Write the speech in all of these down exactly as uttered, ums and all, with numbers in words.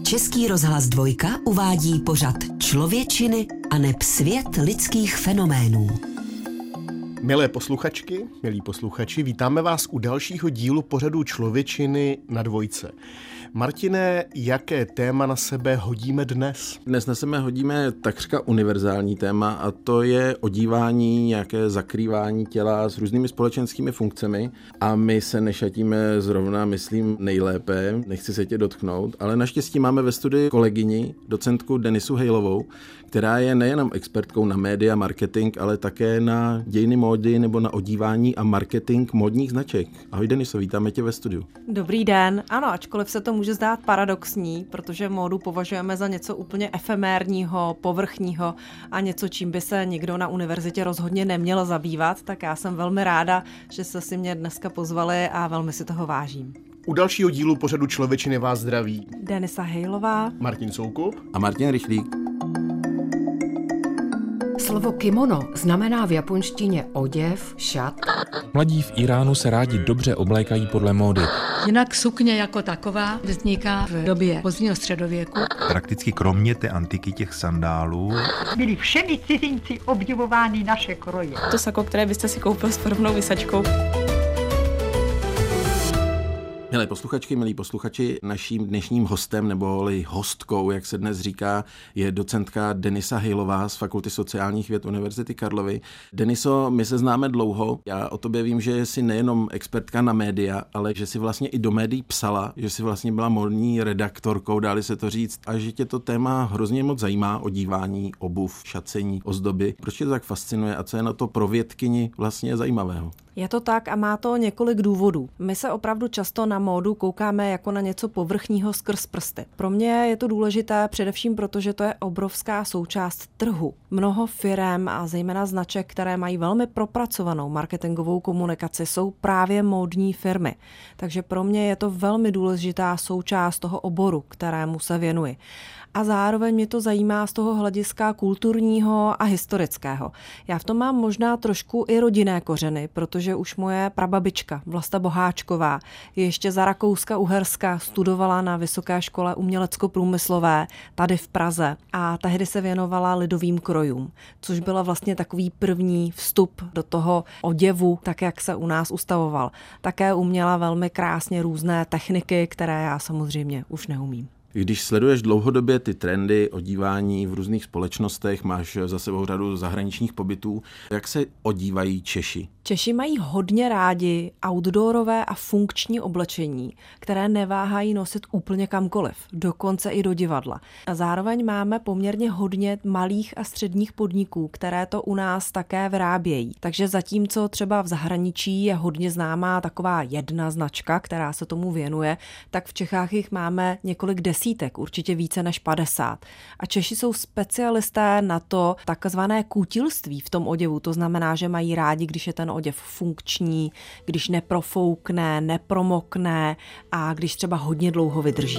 Český rozhlas Dvojka uvádí pořad Člověčiny a neb svět lidských fenoménů. Milé posluchačky, milí posluchači, vítáme vás u dalšího dílu pořadu Člověčiny na Dvojce. Martine, jaké téma na sebe hodíme dnes? Dnes na sebe hodíme takřka univerzální téma a to je odívání, nějaké zakrývání těla s různými společenskými funkcemi a my se nešatíme zrovna, myslím, nejlépe, nechci se tě dotknout, ale naštěstí máme ve studiu kolegyni, docentku Denisu Hejlovou, která je nejenom expertkou na média, marketing, ale také na dějiny módy nebo na odívání a marketing módních značek. Ahoj Deniso, vítáme tě ve studiu. Dobrý den. Ano, ačkoliv se to může zdát paradoxní, protože módu považujeme za něco úplně efemérního, povrchního a něco, čím by se nikdo na univerzitě rozhodně neměl zabývat, tak já jsem velmi ráda, že jste si mě dneska pozvali a velmi si toho vážím. U dalšího dílu pořadu Člověčiny vás zdraví Denisa Hejlová, Martin Soukup a Martin Rychlík. Slovo kimono znamená v japonštině oděv, šat. Mladí v Iránu se rádi dobře oblékají podle módy. Jinak sukně jako taková vzniká v době pozdního středověku. Prakticky kromě té antiky těch sandálů byli všemi cizinci obdivovány naše kroje. To sako, které byste si koupil s podobnou vysačkou. Milé posluchačky, milí posluchači, naším dnešním hostem, nebo hostkou, jak se dnes říká, je docentka Denisa Hejlová z Fakulty sociálních věd Univerzity Karlovy. Deniso, my se známe dlouho. Já o tobě vím, že jsi nejenom expertka na média, ale že jsi vlastně i do médií psala, že jsi vlastně byla módní redaktorkou, dá-li se to říct, a že tě to téma hrozně moc zajímá, odívání, obuv, šacení, ozdoby. Proč tě to tak fascinuje a co je na to pro vědkyni vlastně zajímavého? Je to tak a má to několik důvodů. My se opravdu často na módu koukáme jako na něco povrchního skrz prsty. Pro mě je to důležité především proto, že to je obrovská součást trhu. Mnoho firem a zejména značek, které mají velmi propracovanou marketingovou komunikaci, jsou právě módní firmy. Takže pro mě je to velmi důležitá součást toho oboru, kterému se věnuji. A zároveň mě to zajímá z toho hlediska kulturního a historického. Já v tom mám možná trošku i rodinné kořeny, protože už moje prababička Vlasta Boháčková je ještě za Rakouska-Uherska studovala na Vysoké škole umělecko-průmyslové tady v Praze a tehdy se věnovala lidovým krojům, což byla vlastně takový první vstup do toho oděvu, tak jak se u nás ustavoval. Také uměla velmi krásně různé techniky, které já samozřejmě už neumím. Když sleduješ dlouhodobě ty trendy odívání v různých společnostech, máš za sebou řadu zahraničních pobytů, jak se odívají Češi? Češi mají hodně rádi outdoorové a funkční oblečení, které neváhají nosit úplně kamkoliv, dokonce i do divadla. A zároveň máme poměrně hodně malých a středních podniků, které to u nás také vyrábějí. Takže zatímco třeba v zahraničí je hodně známá taková jedna značka, která se tomu věnuje, tak v Čechách jich máme několik desítek, určitě více než padesát. A Češi jsou specialisté na to takzvané kutilství v tom oděvu, to znamená, že mají rádi, když je ten oděv funkční, když neprofoukne, nepromokne a když třeba hodně dlouho vydrží.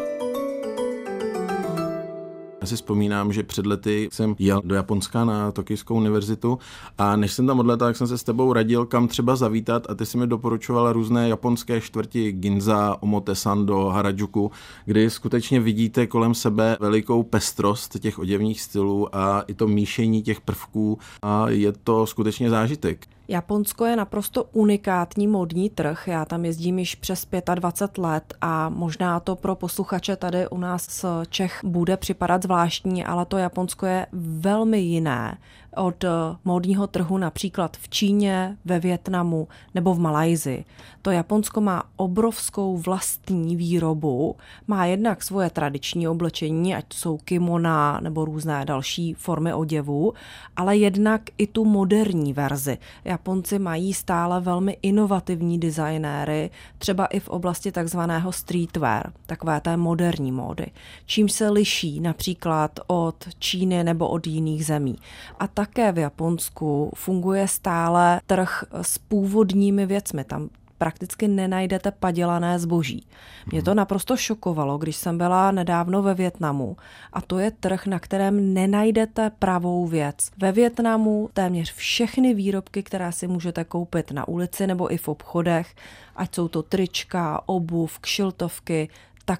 Já si vzpomínám, že před lety jsem jel do Japonska na Tokijskou univerzitu a než jsem tam odletal, tak jsem se s tebou radil, kam třeba zavítat a ty si mi doporučovala různé japonské čtvrti Ginza, Omotesando, Harajuku, kdy skutečně vidíte kolem sebe velikou pestrost těch oděvních stylů a i to míšení těch prvků a je to skutečně zážitek. Japonsko je naprosto unikátní módní trh. Já tam jezdím již přes dvacet pět let a možná to pro posluchače tady u nás z Čech bude připadat zvláštní, ale to Japonsko je velmi jiné od módního trhu například v Číně, ve Vietnamu nebo v Malajsii. To Japonsko má obrovskou vlastní výrobu, má jednak svoje tradiční oblečení, ať jsou kimona nebo různé další formy oděvu, ale jednak i tu moderní verzi. Japonci mají stále velmi inovativní designéry, třeba i v oblasti takzvaného streetwear, takové té moderní módy, čím se liší například od Číny nebo od jiných zemí. A také v Japonsku funguje stále trh s původními věcmi. Tam prakticky nenajdete padělané zboží. Mě to naprosto šokovalo, když jsem byla nedávno ve Vietnamu a to je trh, na kterém nenajdete pravou věc. Ve Vietnamu téměř všechny výrobky, které si můžete koupit na ulici nebo i v obchodech, ať jsou to trička, obuv, kšiltovky, tak jsou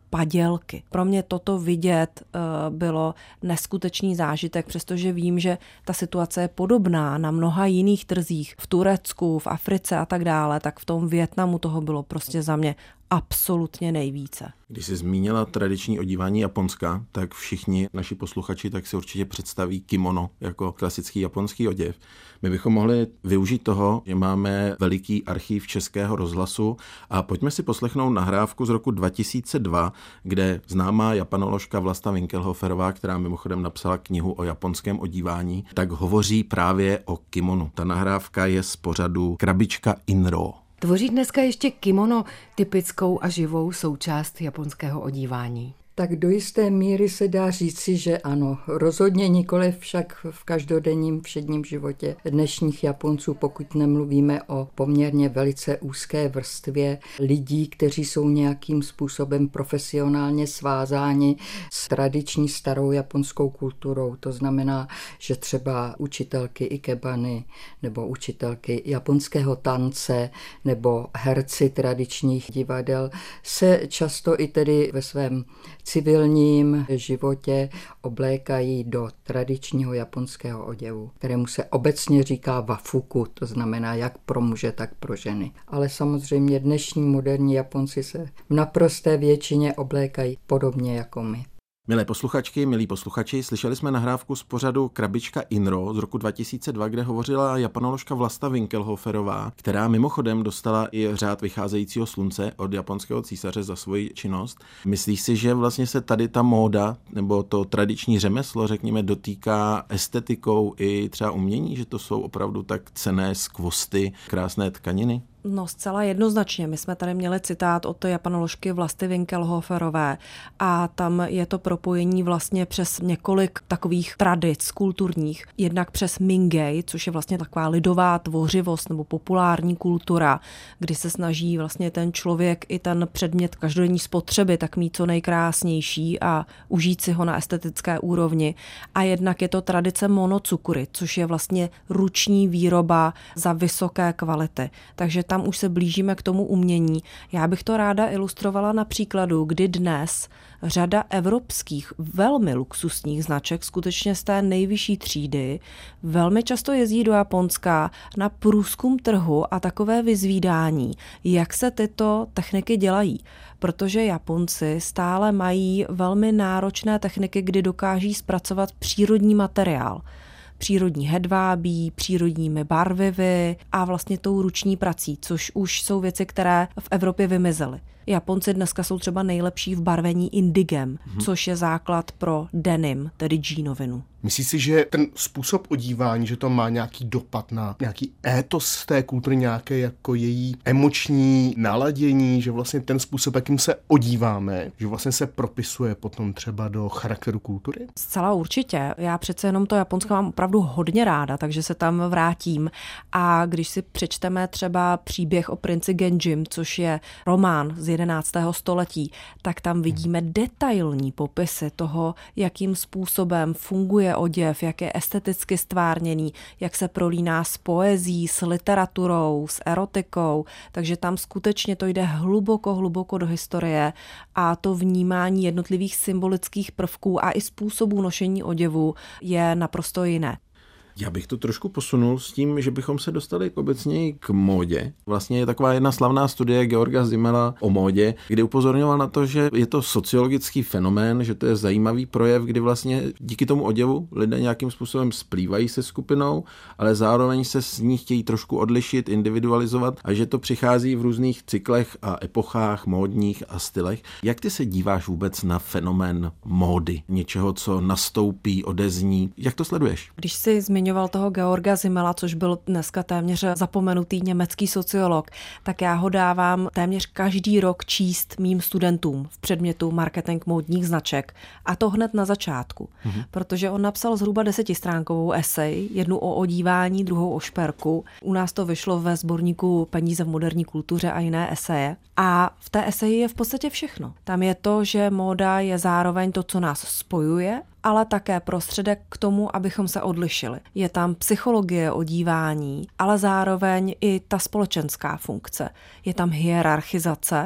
padělky. Pro mě toto vidět bylo neskutečný zážitek, přestože vím, že ta situace je podobná na mnoha jiných trzích, v Turecku, v Africe a tak dále, tak v tom Vietnamu toho bylo prostě za mě absolutně nejvíce. Když jsi zmínila tradiční odívání Japonska, tak všichni naši posluchači tak si určitě představí kimono jako klasický japonský oděv. My bychom mohli využít toho, že máme veliký archiv Českého rozhlasu a pojďme si poslechnout nahrávku z roku dva tisíce dva, kde známá japanoložka Vlasta Winkelhoferová, která mimochodem napsala knihu o japonském odívání, tak hovoří právě o kimonu. Ta nahrávka je z pořadu Krabička Inro. Tvoří dneska ještě kimono typickou a živou součást japonského odívání? Tak do jisté míry se dá říci, že ano. Rozhodně nikoliv však v každodenním všedním životě dnešních Japonců, pokud nemluvíme o poměrně velice úzké vrstvě lidí, kteří jsou nějakým způsobem profesionálně svázáni s tradiční starou japonskou kulturou. To znamená, že třeba učitelky ikebany nebo učitelky japonského tance nebo herci tradičních divadel se často i tedy ve svém civilním životě oblékají do tradičního japonského oděvu, kterému se obecně říká wafuku, to znamená jak pro muže, tak pro ženy. Ale samozřejmě dnešní moderní Japonci se v naprosté většině oblékají podobně jako my. Milé posluchačky, milí posluchači, slyšeli jsme nahrávku z pořadu Krabička Inro z roku dva tisíce dva, kde hovořila japanoložka Vlasta Winkelhoferová, která mimochodem dostala i řád vycházejícího slunce od japonského císaře za svoji činnost. Myslíš si, že vlastně se tady ta móda nebo to tradiční řemeslo, řekněme, dotýká estetikou i třeba umění, že to jsou opravdu tak cenné skvosty, krásné tkaniny? No zcela jednoznačně. My jsme tady měli citát od japanoložky Vlasty Winkelhoferové a tam je to propojení vlastně přes několik takových tradic kulturních. Jednak přes Mingei, což je vlastně taková lidová tvořivost nebo populární kultura, kdy se snaží vlastně ten člověk i ten předmět každodenní spotřeby tak mít co nejkrásnější a užít si ho na estetické úrovni. A jednak je to tradice monocukuri, což je vlastně ruční výroba za vysoké kvality. Takže tam už se blížíme k tomu umění. Já bych to ráda ilustrovala na příkladu, kdy dnes řada evropských velmi luxusních značek, skutečně z té nejvyšší třídy, velmi často jezdí do Japonska na průzkum trhu a takové vyzvídání, jak se tyto techniky dělají. Protože Japonci stále mají velmi náročné techniky, kdy dokáží zpracovat přírodní materiál. Přírodní hedvábí, přírodními barvivy a vlastně tou ruční prací, což už jsou věci, které v Evropě vymizely. Japonci dneska jsou třeba nejlepší v barvení indigem, hmm. což je základ pro denim, tedy džínovinu. Myslíš si, že ten způsob odívání, že to má nějaký dopad na nějaký étos té kultury, nějaké jako její emoční naladění, že vlastně ten způsob, jakým se odíváme, že vlastně se propisuje potom třeba do charakteru kultury? Zcela určitě. Já přece jenom to Japonsko mám opravdu hodně ráda, takže se tam vrátím. A když si přečteme třeba příběh o princi Genjim, což je román z jedenáctého století, tak tam vidíme detailní popisy toho, jakým způsobem funguje oděv, jak je esteticky stvárněný, jak se prolíná s poezí, s literaturou, s erotikou, takže tam skutečně to jde hluboko, hluboko do historie a to vnímání jednotlivých symbolických prvků a i způsobů nošení oděvu je naprosto jiné. Já bych to trošku posunul s tím, že bychom se dostali obecně k módě. Vlastně je taková jedna slavná studie Georga Simmela o módě, kdy upozorňoval na to, že je to sociologický fenomén, že to je zajímavý projev, kdy vlastně díky tomu oděvu lidé nějakým způsobem splývají se skupinou, ale zároveň se s ní chtějí trošku odlišit, individualizovat a že to přichází v různých cyklech a epochách módních a stylech. Jak ty se díváš vůbec na fenomén módy? Něčeho, co nastoupí, odezní. Jak to sleduješ? Když si zmiňoval toho Georga Simmela, což byl dneska téměř zapomenutý německý sociolog, tak já ho dávám téměř každý rok číst mým studentům v předmětu marketing módních značek. A to hned na začátku. Mhm. Protože on napsal zhruba desetistránkovou esej, jednu o odívání, druhou o šperku. U nás to vyšlo ve sborníku Peníze v moderní kultuře a jiné eseje. A v té eseji je v podstatě všechno. Tam je to, že móda je zároveň to, co nás spojuje, ale také prostředek k tomu, abychom se odlišili. Je tam psychologie odívání, ale zároveň i ta společenská funkce. Je tam hierarchizace,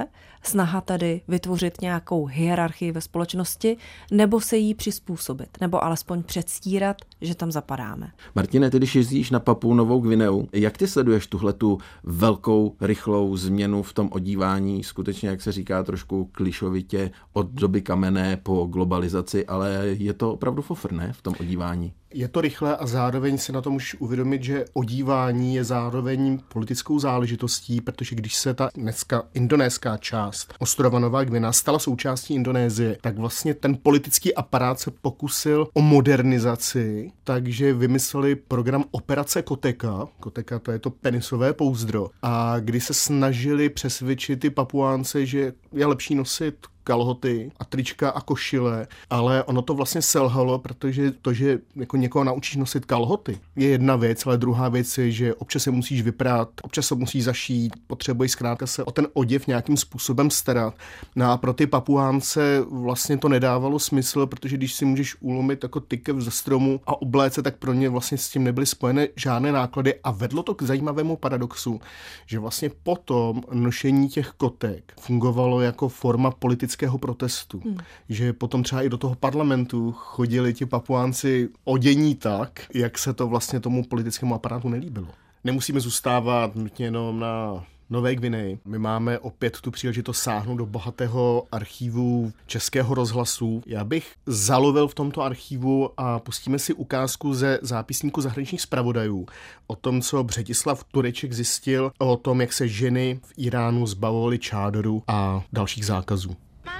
Snaha tedy vytvořit nějakou hierarchii ve společnosti nebo se jí přizpůsobit, nebo alespoň předstírat, že tam zapadáme. Martine, ty když jezdíš na Papuu Novou Gvineu, jak ty sleduješ tuhletu velkou, rychlou změnu v tom odívání, skutečně, jak se říká, trošku klišovitě od doby kamenné po globalizaci, ale je to opravdu fofr, ne, v tom odívání? Je to rychlé a zároveň si na to můžeš uvědomit, že odívání je zároveň politickou záležitostí, protože když se ta dneska indonéská část ostrova Nová Gvinea stala součástí Indonésie, tak vlastně ten politický aparát se pokusil o modernizaci, takže vymysleli program Operace Koteka. Koteka, to je to penisové pouzdro. A kdy se snažili přesvědčit ty Papuánce, že je lepší nosit kalhoty a trička a košile, ale ono to vlastně selhalo, protože to, že jako někoho naučíš nosit kalhoty, je jedna věc, ale druhá věc je, že občas se musíš vyprát, občas se musíš zašít, potřebuješ zkrátka se o ten oděv nějakým způsobem starat. No a pro ty Papuánce vlastně to nedávalo smysl, protože když si můžeš ulomit jako tykev ze stromu a obléce, tak pro ně vlastně s tím nebyly spojené žádné náklady a vedlo to k zajímavému paradoxu, že vlastně potom nošení těch kotek fungovalo jako forma politické protestu. Hmm. Že potom třeba i do toho parlamentu chodili ti Papuánci odění tak, jak se to vlastně tomu politickému aparátu nelíbilo. Nemusíme zůstávat nutně jenom na Nové Gvineji. My máme opět tu příležitost sáhnout do bohatého archívu Českého rozhlasu. Já bych zalovil v tomto archívu a pustíme si ukázku ze zápisníku zahraničních zpravodajů o tom, co Břetislav Tureček zjistil o tom, jak se ženy v Iránu zbavovaly čádoru a dalších zákazů.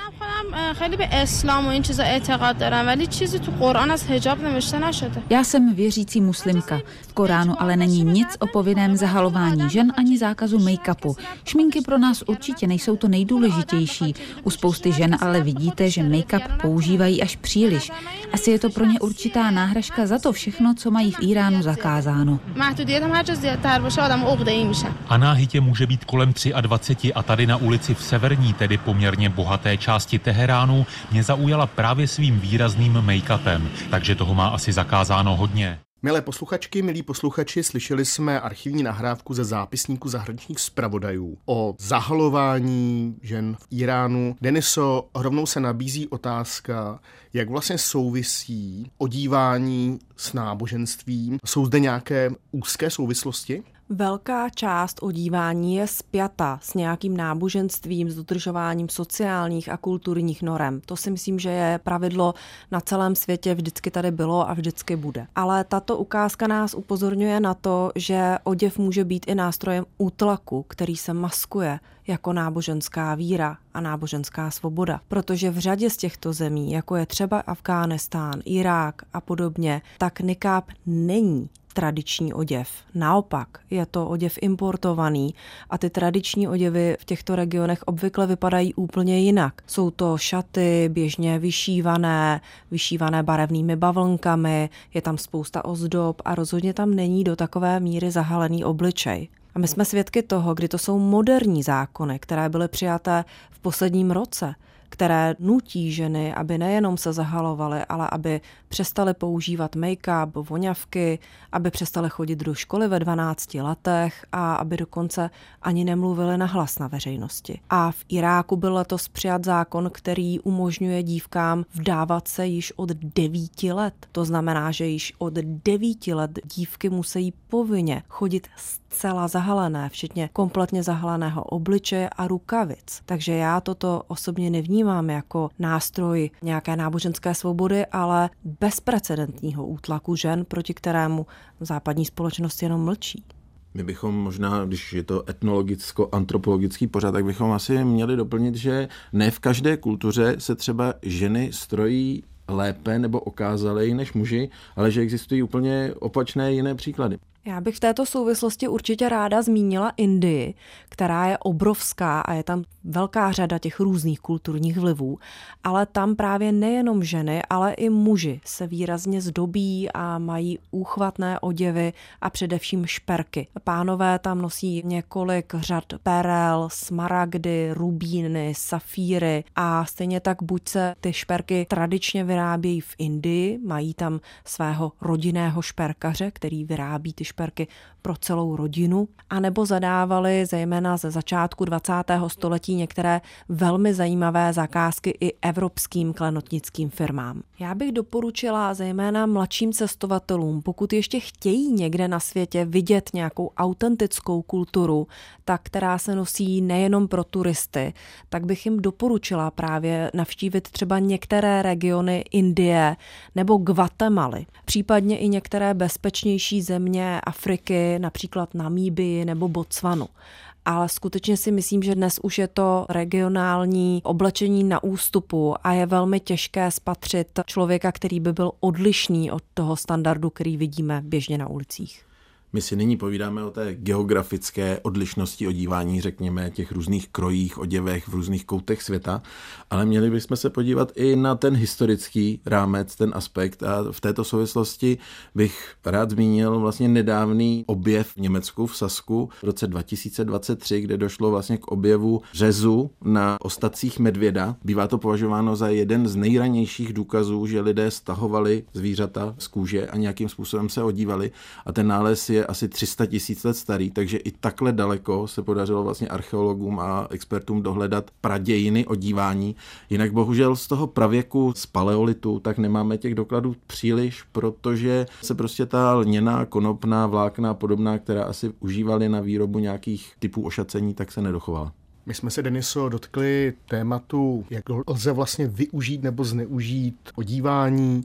خیلی به اسلام و این چیزا اعتقاد دارم ولی چیزی تو قرآن از حجاب نوشته نشده. Já jsem věřící muslimka. V Koránu ale není nic o povinném zahalování žen ani zákazu make-upu. Šminky pro nás určitě nejsou to nejdůležitější. U spousty žen ale vidíte, že make-up používají až příliš. Asi je to pro ně určitá náhražka za to všechno, co mají v Iránu zakázáno. A náhytě může být kolem dvacet tři a tady na ulici v severní, tedy poměrně bohaté části Teheránu, mě zaujala právě svým výrazným make-upem, takže toho má asi zakázáno hodně. Milé posluchačky, milí posluchači, slyšeli jsme archivní nahrávku ze zápisníku zahraničních zpravodajů o zahalování žen v Iránu. Deniso, rovnou se nabízí otázka, jak vlastně souvisí odívání s náboženstvím. Jsou zde nějaké úzké souvislosti? Velká část odívání je spjata s nějakým náboženstvím, s dodržováním sociálních a kulturních norem. To si myslím, že je pravidlo na celém světě, vždycky tady bylo a vždycky bude. Ale tato ukázka nás upozorňuje na to, že oděv může být i nástrojem útlaku, který se maskuje jako náboženská víra a náboženská svoboda. Protože v řadě z těchto zemí, jako je třeba Afghánistán, Irák a podobně, tak nikáb není tradiční oděv. Naopak je to oděv importovaný a ty tradiční oděvy v těchto regionech obvykle vypadají úplně jinak. Jsou to šaty běžně vyšívané, vyšívané barevnými bavlnkami, je tam spousta ozdob a rozhodně tam není do takové míry zahalený obličej. A my jsme svědky toho, kdy to jsou moderní zákony, které byly přijaté v posledním roce, které nutí ženy, aby nejenom se zahalovaly, ale aby přestaly používat make-up, voňavky, aby přestaly chodit do školy ve dvanácti letech a aby dokonce ani nemluvily nahlas na veřejnosti. A v Iráku byl letos přijat zákon, který umožňuje dívkám vdávat se již od devíti let. To znamená, že již od devíti let dívky musí povinně chodit zcela zahalené, včetně kompletně zahaleného obličeje a rukavic. Takže já toto osobně nevnímám jako nástroj nějaké náboženské svobody, ale bezprecedentního útlaku žen, proti kterému západní společnost jenom mlčí. My bychom možná, když je to etnologicko-antropologický pořad, tak bychom asi měli doplnit, že ne v každé kultuře se třeba ženy strojí lépe nebo okázaleji než muži, ale že existují úplně opačné jiné příklady. Já bych v této souvislosti určitě ráda zmínila Indii, která je obrovská a je tam velká řada těch různých kulturních vlivů, ale tam právě nejenom ženy, ale i muži se výrazně zdobí a mají úchvatné oděvy a především šperky. Pánové tam nosí několik řad perel, smaragdy, rubíny, safíry a stejně tak buď se ty šperky tradičně vyrábějí v Indii, mají tam svého rodinného šperkaře, který vyrábí ty šperky šperky pro celou rodinu, anebo zadávali zejména ze začátku dvacátého století některé velmi zajímavé zakázky i evropským klenotnickým firmám. Já bych doporučila zejména mladším cestovatelům, pokud ještě chtějí někde na světě vidět nějakou autentickou kulturu, ta, která se nosí nejenom pro turisty, tak bych jim doporučila právě navštívit třeba některé regiony Indie nebo Guatemaly, případně i některé bezpečnější země Afriky, například Namíbii nebo Botswanu. Ale skutečně si myslím, že dnes už je to regionální oblečení na ústupu a je velmi těžké spatřit člověka, který by byl odlišný od toho standardu, který vidíme běžně na ulicích. My si nyní povídáme o té geografické odlišnosti odívání, řekněme, těch různých krojích, oděvech v různých koutech světa, ale měli bychom se podívat i na ten historický rámec, ten aspekt a v této souvislosti bych rád zmínil vlastně nedávný objev v Německu v Sasku v roce dva tisíce dvacet tři, kde došlo vlastně k objevu řezu na ostacích medvěda. Bývá to považováno za jeden z nejranějších důkazů, že lidé stahovali zvířata z kůže a nějakým způsobem se odívali a ten nález je asi tři sta tisíc let starý, takže i takhle daleko se podařilo vlastně archeologům a expertům dohledat pradějiny odívání. Jinak bohužel z toho pravěku, z paleolitu, tak nemáme těch dokladů příliš, protože se prostě ta lněná, konopná, vlákna podobná, která asi užívali na výrobu nějakých typů ošacení, tak se nedochovala. My jsme se, Deniso, dotkli tématu, jak lze vlastně využít nebo zneužít odívání,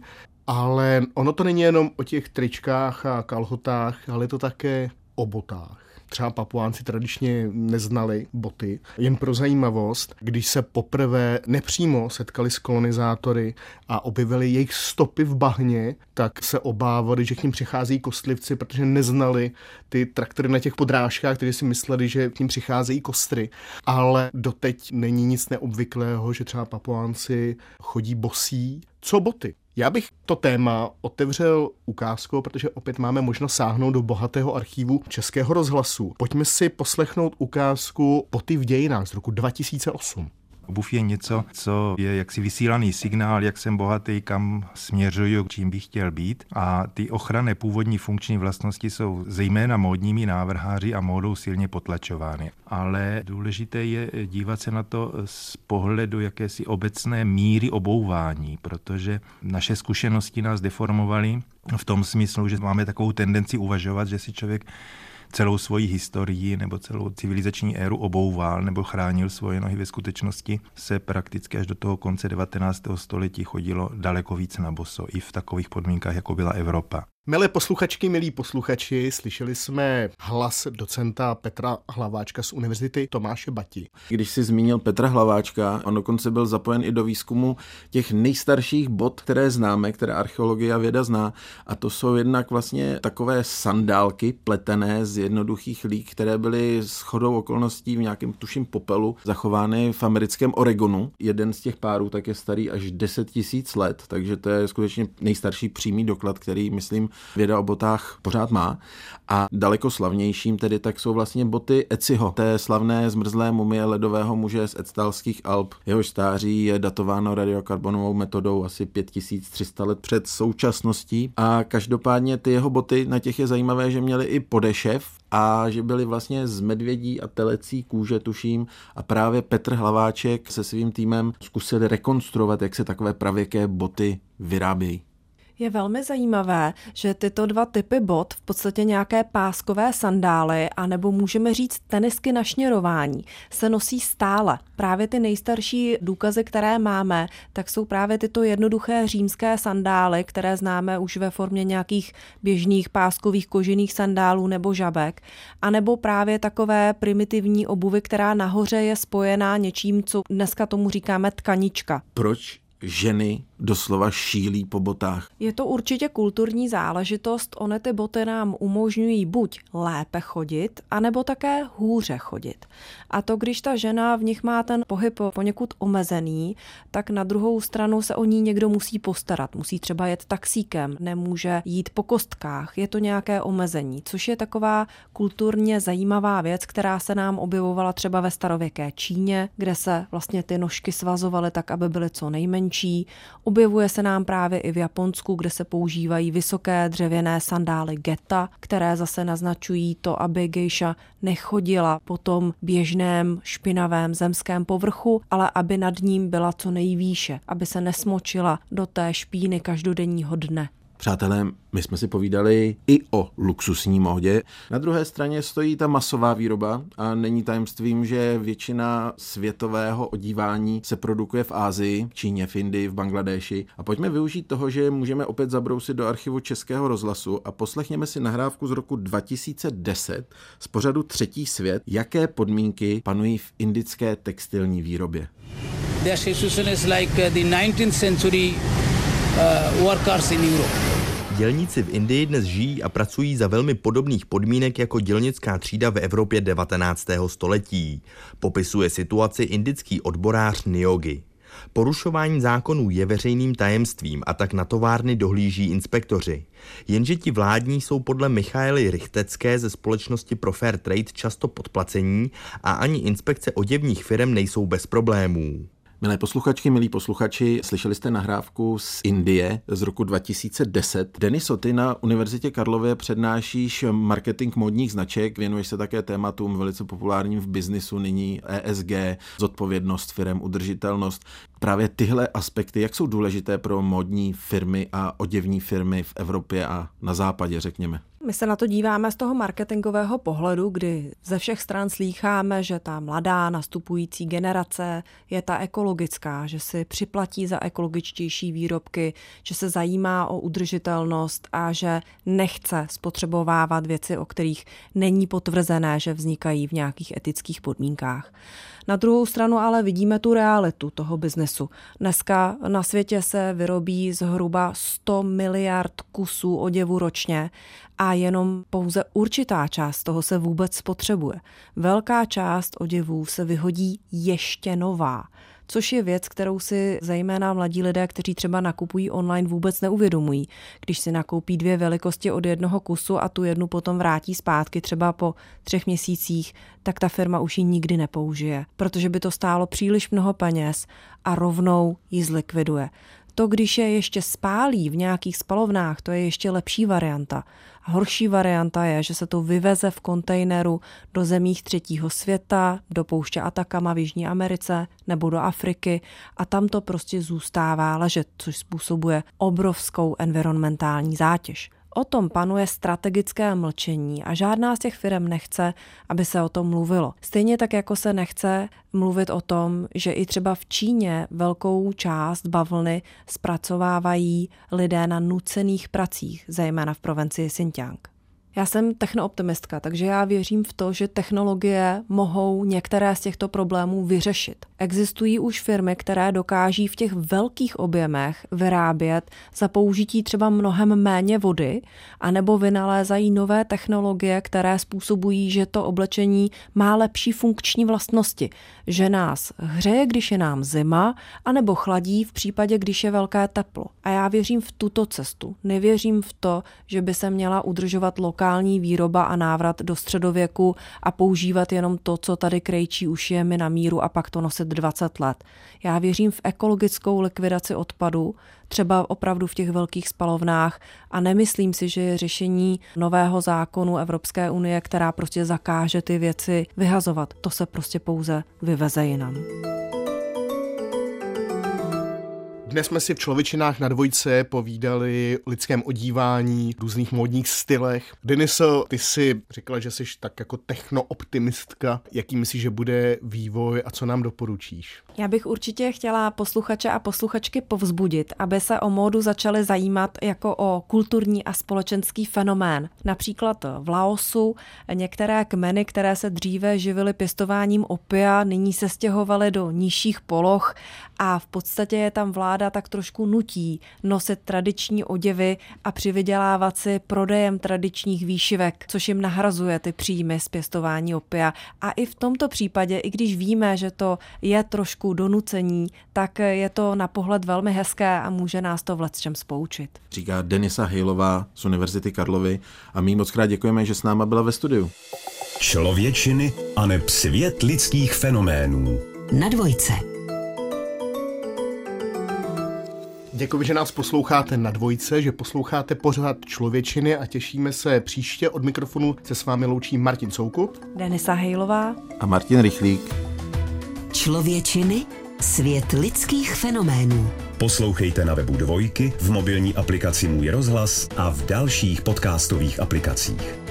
ale ono to není jenom o těch tričkách a kalhotách, ale je to také o botách. Třeba Papuánci tradičně neznali boty. Jen pro zajímavost, když se poprvé nepřímo setkali s kolonizátory a objevili jejich stopy v bahně, tak se obávali, že k nim přicházejí kostlivci, protože neznali ty traktory na těch podrážkách, kteří si mysleli, že k nim přicházejí kostry. Ale doteď není nic neobvyklého, že třeba Papuánci chodí bosí. Co boty? Já bych to téma otevřel ukázkou, protože opět máme možnost sáhnout do bohatého archívu Českého rozhlasu. Pojďme si poslechnout ukázku Boty v dějinách z roku dva tisíce osm. Obuv je něco, co je jaksi vysílaný signál, jak jsem bohatý, kam směřuju, čím bych chtěl být. A ty ochranné původní funkční vlastnosti jsou zejména módními návrháři a módou silně potlačovány. Ale důležité je dívat se na to z pohledu jakési obecné míry obouvání, protože naše zkušenosti nás deformovaly v tom smyslu, že máme takovou tendenci uvažovat, že si člověk celou svoji historii nebo celou civilizační éru obouval nebo chránil svoje nohy. Ve skutečnosti se prakticky až do toho konce devatenáctého století chodilo daleko víc na boso i v takových podmínkách, jako byla Evropa. Milé posluchačky, milí posluchači, slyšeli jsme hlas docenta Petra Hlaváčka z Univerzity Tomáše Bati. Když si zmínil Petra Hlaváčka, on dokonce byl zapojen i do výzkumu těch nejstarších bot, které známe, které archeologie a věda zná, a to jsou jednak vlastně takové sandálky pletené z jednoduchých lík, které byly shodou okolností v nějakém tuším popelu zachovány v americkém Oregonu. Jeden z těch párů tak je starý až deset tisíc let, takže to je skutečně nejstarší přímý doklad, který, myslím, věda o botách pořád má. A daleko slavnějším tedy tak jsou vlastně boty Eciho, té slavné zmrzlé mumie ledového muže z Edstalských Alp. Jehož stáří je datováno radiokarbonovou metodou asi pět tisíc tři sta let před současností. A každopádně ty jeho boty, na těch je zajímavé, že měly i podešev a že byly vlastně z medvědí a telecí kůže, tuším, a právě Petr Hlaváček se svým týmem zkusili rekonstruovat, jak se takové pravěké boty vyrábějí. Je velmi zajímavé, že tyto dva typy bot, v podstatě nějaké páskové sandály, anebo můžeme říct tenisky na šněrování, se nosí stále. Právě ty nejstarší důkazy, které máme, tak jsou právě tyto jednoduché římské sandály, které známe už ve formě nějakých běžných páskových kožených sandálů nebo žabek, anebo právě takové primitivní obuvy, která nahoře je spojená něčím, co dneska tomu říkáme tkanička. Proč ženy doslova šílí po botách? Je to určitě kulturní záležitost, ony ty boty nám umožňují buď lépe chodit, anebo také hůře chodit. A to, když ta žena v nich má ten pohyb poněkud omezený, tak na druhou stranu se o ní někdo musí postarat. Musí třeba jet taxíkem, nemůže jít po kostkách, je to nějaké omezení, což je taková kulturně zajímavá věc, která se nám objevovala třeba ve starověké Číně, kde se vlastně ty nožky svazovaly tak, aby byly co nejmenší. Objevuje se nám právě i v Japonsku, kde se používají vysoké dřevěné sandály geta, které zase naznačují to, aby gejša nechodila po tom běžném špinavém zemském povrchu, ale aby nad ním byla co nejvýše, aby se nesmočila do té špíny každodenního dne. Přátelé, my jsme si povídali i o luxusní módě. Na druhé straně stojí ta masová výroba a není tajemstvím, že většina světového odívání se produkuje v Asii, v Číně, v Indii, v Bangladéši. A pojďme využít toho, že můžeme opět zabrousit do archivu Českého rozhlasu a poslechněme si nahrávku z roku dva tisíce deset z pořadu Třetí svět, jaké podmínky panují v indické textilní výrobě. Their situation is like the nineteenth century uh, workers in Europe. Dělníci v Indii dnes žijí a pracují za velmi podobných podmínek jako dělnická třída v Evropě devatenáctého století. Popisuje situaci indický odborář Niyogi. Porušování zákonů je veřejným tajemstvím a tak na továrny dohlíží inspektoři. Jenže ti vládní jsou podle Michaely Richtecké ze společnosti Pro Fair Trade často podplacení a ani inspekce oděvních firem nejsou bez problémů. Milé posluchačky, milí posluchači, slyšeli jste nahrávku z Indie z roku dva tisíce deset. Deniso, ty na Univerzitě Karlově přednášíš marketing módních značek, věnuješ se také tématům velice populárním v biznisu nyní E S G, zodpovědnost firem, udržitelnost. Právě tyhle aspekty, jak jsou důležité pro módní firmy a oděvní firmy v Evropě a na západě, řekněme? My se na to díváme z toho marketingového pohledu, kdy ze všech stran slýcháme, že ta mladá nastupující generace je ta ekologická, že si připlatí za ekologičtější výrobky, že se zajímá o udržitelnost a že nechce spotřebovávat věci, o kterých není potvrzené, že vznikají v nějakých etických podmínkách. Na druhou stranu ale vidíme tu realitu toho biznesu. Dneska na světě se vyrobí zhruba sto miliard kusů oděvu ročně a jenom pouze určitá část toho se vůbec spotřebuje. Velká část oděvů se vyhodí ještě nová, což je věc, kterou si zejména mladí lidé, kteří třeba nakupují online, vůbec neuvědomují. Když si nakoupí dvě velikosti od jednoho kusu a tu jednu potom vrátí zpátky třeba po třech měsících, tak ta firma už ji nikdy nepoužije, protože by to stálo příliš mnoho peněz a rovnou ji zlikviduje. To, když je ještě spálí v nějakých spalovnách, to je ještě lepší varianta. A horší varianta je, že se to vyveze v kontejneru do zemích třetího světa, do pouště Atacama v Jižní Americe nebo do Afriky a tam to prostě zůstává ležet, což způsobuje obrovskou environmentální zátěž. O tom panuje strategické mlčení a žádná z těch firm nechce, aby se o tom mluvilo. Stejně tak, jako se nechce mluvit o tom, že i třeba v Číně velkou část bavlny zpracovávají lidé na nucených pracích, zejména v provincii Xinjiang. Já jsem technooptimistka, takže já věřím v to, že technologie mohou některé z těchto problémů vyřešit. Existují už firmy, které dokáží v těch velkých objemech vyrábět za použití třeba mnohem méně vody, anebo vynalézají nové technologie, které způsobují, že to oblečení má lepší funkční vlastnosti, že nás hřeje, když je nám zima, anebo chladí v případě, když je velké teplo. A já věřím v tuto cestu. Nevěřím v to, že by se měla udržovat lokální výroba a návrat do středověku a používat jenom to, co tady krejčí ušijemi na míru a pak to nosit dvacet let. Já věřím v ekologickou likvidaci odpadu, třeba opravdu v těch velkých spalovnách a nemyslím si, že je řešení nového zákonu Evropské unie, která prostě zakáže ty věci vyhazovat. To se prostě pouze vyveze jinam. Dnes jsme si v Člověčinách na dvojce povídali o lidském odívání, různých módních stylech. Deniso, ty jsi řekla, že jsi tak jako technooptimistka. Jaký myslíš, že bude vývoj a co nám doporučíš? Já bych určitě chtěla posluchače a posluchačky povzbudit, aby se o módu začali zajímat jako o kulturní a společenský fenomén. Například v Laosu některé kmeny, které se dříve živily pěstováním opia, nyní se stěhovaly do nižších poloh a v podstatě je tam vláda tak trošku nutí nosit tradiční oděvy a přivydělávat si prodejem tradičních výšivek, což jim nahrazuje ty příjmy z pěstování opia. A i v tomto případě, i když víme, že to je trošku donucení, tak je to na pohled velmi hezké a může nás to v lecčem spoučit. Říká Denisa Hejlová z Univerzity Karlovy a my moc krát děkujeme, že s náma byla ve studiu. Člověčiny aneb svět lidských fenoménů. Na dvojce. Děkuji, že nás posloucháte na Dvojce, že posloucháte pořád Člověčiny a těšíme se příště. Od mikrofonu se s vámi loučí Martin Soukup, Denisa Hejlová a Martin Rychlík. Člověčiny, svět lidských fenoménů. Poslouchejte na webu Dvojky, v mobilní aplikaci Můj rozhlas a v dalších podcastových aplikacích.